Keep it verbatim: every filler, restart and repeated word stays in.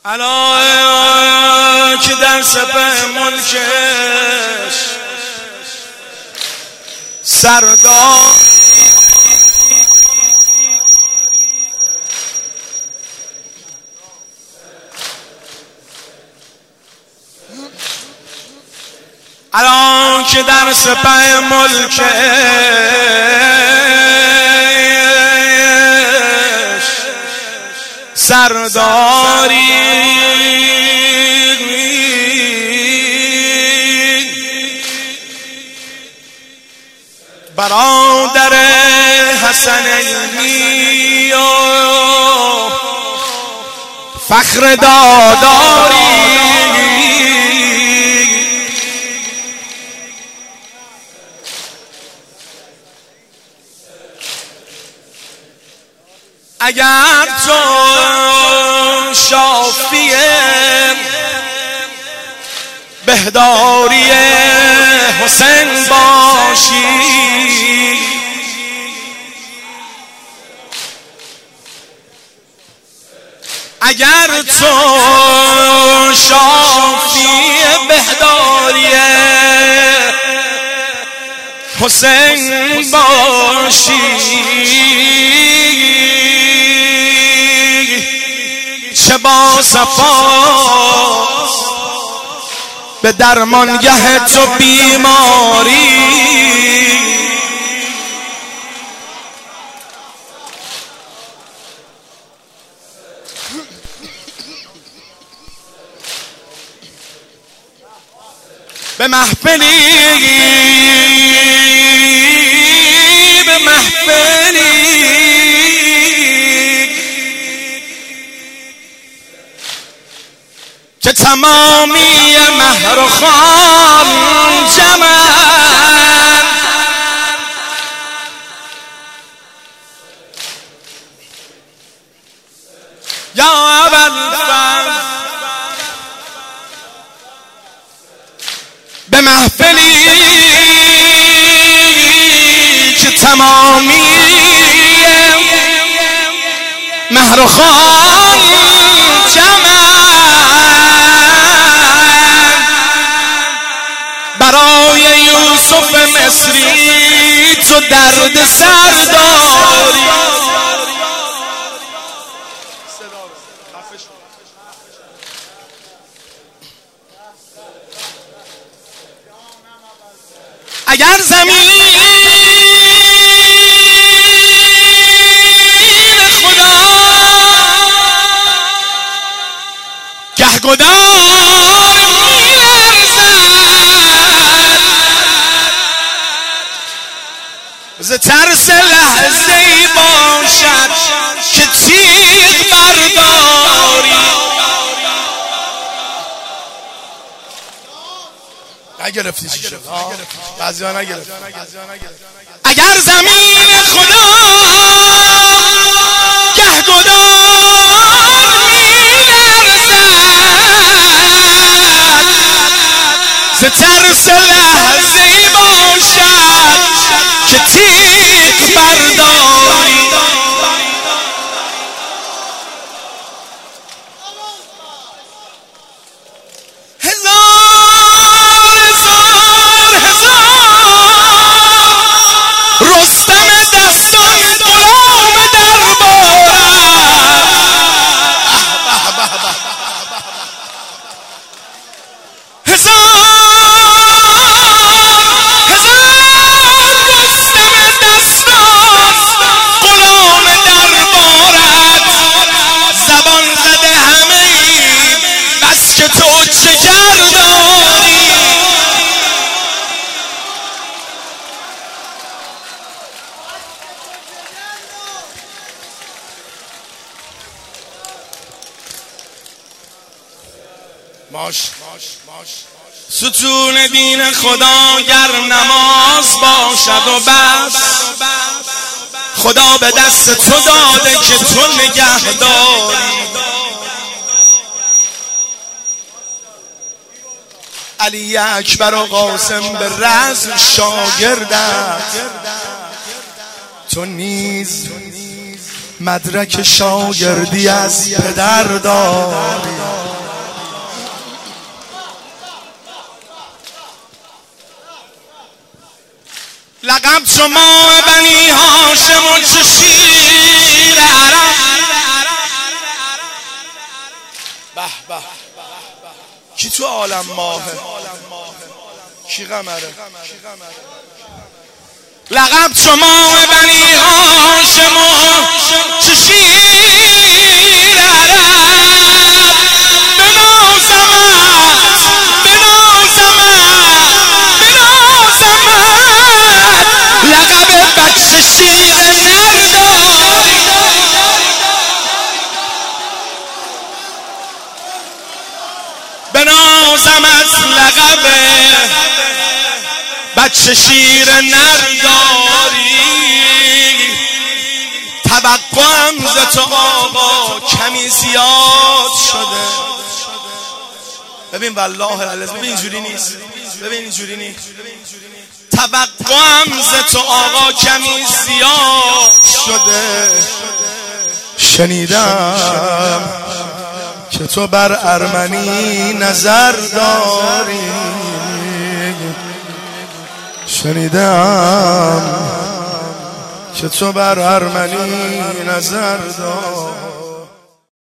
الان که در سپه ملکش سردار الان که در سپه ملکش سرداری برادر حسنینی و فخر داداری اگر تو شافی بهداری حسین باشی اگر تو شافی بهداری حسین باشی چه با صفا به درمانگه تو بیماری به محفلی به محفلی که تمامی مهر و خان جمعن یا ابوالفضل به محفلی که تمامی مهر و خان جمعن برای یوسف مصری تو درد سر داری اگر زمین خدا گهگدار ز ترس لحظه ای باشد که تیغ برداری نگرفتی چی شد؟ بعضی ها نگرفت اگر زمین خدا گهگدار می‌لرزد ز ترس لحظه ای باشد که تیغ برداری هزار هزار هزار رستم دستان غلام دربارم هزار که تو چه گردانی ماش ستون دین خدا گر نماز باشد و بس خدا به دست تو داده که تو نگه داری علی اکبر و قاسم به رزم شاگردت تو نیز مدرک شاگردی از پدر داری. لقب شما بنی هاشم و چه شیر عرب. به به کی تو عالم ماهه، کی قمره. لقب شما بنی هاشم و چه شیر عرب. بنازمت بنازمت بنازمت لقب بچه شیر نرداری. بنازمت لقب بچه شیر نرداری. توقعم ز تو آقا کمی زیاد شده. ببین والله العظیم ببین اینجوری نیست، ببین اینجوری نیست. توقعم ز تو آقا کمی زیاد شده. شنیدم که تو بر ارمنی نظر داری. شنیدم که تو بر ارمنی نظر داری.